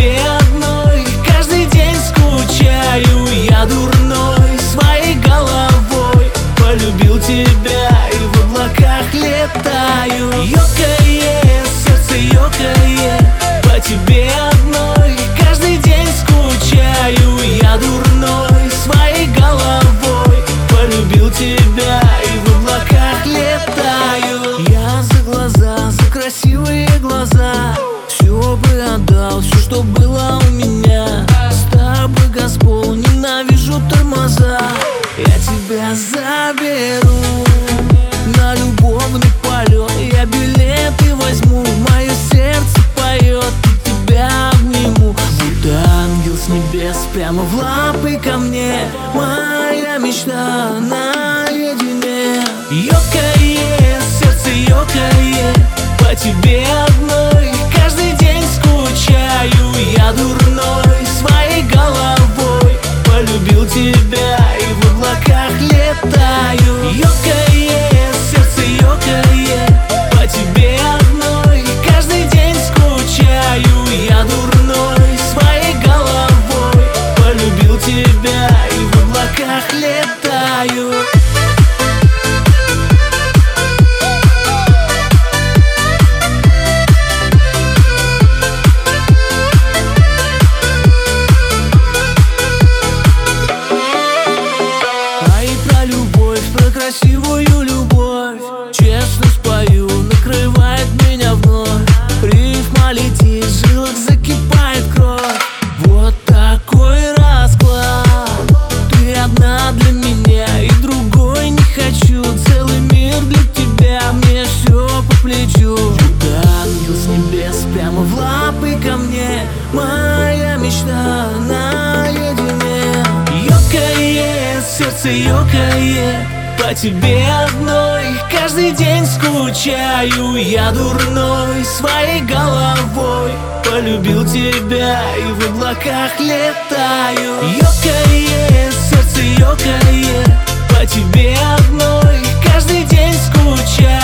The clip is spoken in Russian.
тебе одной каждый день скучаю. Я дурной своей головой полюбил тебя и в облаках летаю. Ёкает, сердце ёкает, по тебе одной каждый день скучаю. Я дурной своей головой полюбил тебя и в облаках летаю. Я за глаза, за красивые глаза все бы отдал, все, что было у меня. С тобой газпол, ненавижу тормоза. Я тебя заберу на любовный полет. Я билеты возьму, мое сердце поет, и тебя обниму. Будто ангел с небес прямо в лапы ко мне. Моя мечта наедине. Ёкает, сердце ёкает, по тебе одной каждый день скучаю. Я дурной своей головой полюбил тебя и в облаках летаю. Ёкает, сердце ёкает, по тебе одной каждый день скучаю. Я дурной своей головой полюбил тебя и в облаках летаю. Красивую любовь, честно спою, накрывает меня вновь. Рифма летит, в жилах закипает кровь. Вот такой расклад. Ты одна для меня и другой не хочу. Целый мир для тебя, мне все по плечу. Будто ангел с небес прямо в лапы ко мне. Моя мечта наедине. Ёкает, сердце ёкает, по тебе одной каждый день скучаю. Я дурной своей головой полюбил тебя и в облаках летаю. Ёкает, сердце ёкает, по тебе одной каждый день скучаю.